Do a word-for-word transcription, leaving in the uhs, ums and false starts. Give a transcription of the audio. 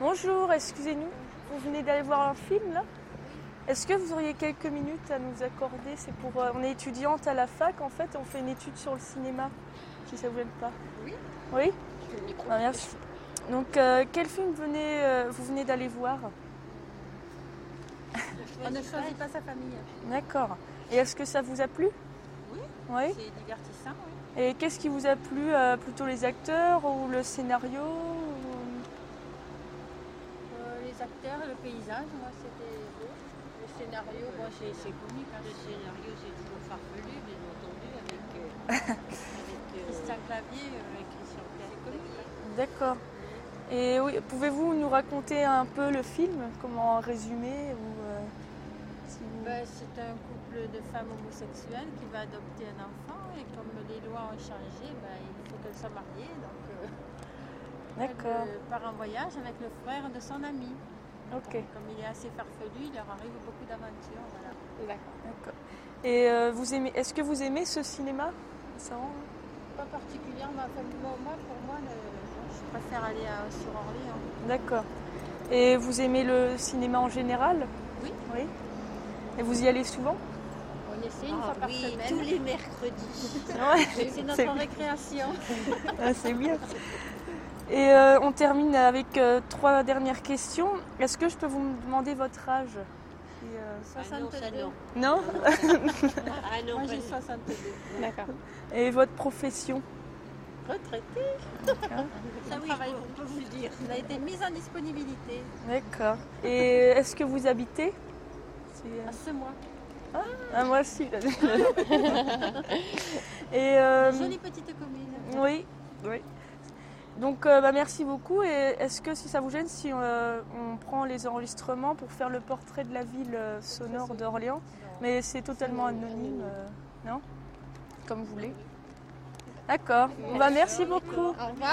Bonjour, excusez-nous, vous venez d'aller voir un film là? Est-ce que vous auriez quelques minutes à nous accorder? C'est pour, euh, on est étudiante à la fac en fait, on fait une étude sur le cinéma, si ça vous gêne pas. Oui. Oui. Ah, merci. Donc euh, quel film venez, euh, vous venez d'aller voir? On ne choisit pas sa famille. D'accord. Et est-ce que ça vous a plu? Oui. Oui. C'est divertissant, oui. Et qu'est-ce qui vous a plu? euh, Plutôt les acteurs ou le scénario ou... Euh, les acteurs, le paysage, moi c'était beau. Le scénario, bon, c'est, c'est comique. Hein. Le scénario, c'est toujours farfelu, bien entendu, avec, euh, avec euh, Christian Clavier, euh, avec Christian Clavier. D'accord. Et oui, pouvez-vous nous raconter un peu le film, comment résumer ou, euh, si vous... ben, c'est un couple de femmes homosexuelles qui va adopter un enfant et comme les lois ont changé, ben, il faut qu'elle soit mariée. Donc, euh, D'accord. elle part en voyage avec le frère de son ami. Ok. Comme il est assez farfelu, il leur arrive beaucoup d'aventures. Voilà. D'accord. D'accord. Et euh, vous aimez, est-ce que vous aimez ce cinéma? Ça rend... Pas particulièrement. Enfin, moi, pour moi, le, je préfère aller à, sur Orléans. D'accord. Et vous aimez le cinéma en général? Oui. Oui. Et vous y allez souvent? On essaie une Ah fois par oui, semaine. tous les mercredis. Ouais, C'est notre c'est- récréation. Ah, c'est bien. Et euh, on termine avec euh, trois dernières questions. Est-ce que je peux vous demander votre âge? Si, euh, Ah non, ça soixante-deux. non. Non? Ah non, Moi pas j'ai du tout. soixante-deux. D'accord. Et votre profession? Retraité. Ça Je oui, travaille on peut vous le dire. On a été mise en disponibilité D'accord. Et est-ce que vous habitez? C'est, euh, à ce mois. Ah, moi aussi. Et euh, Jolie petite commune. oui, oui. Donc euh, bah, merci beaucoup. Et est-ce que si ça vous gêne, si euh, on prend les enregistrements pour faire le portrait de la ville euh, sonore d'Orléans, mais c'est totalement anonyme, euh, non? Comme vous voulez. D'accord. Bah, merci beaucoup. Au revoir.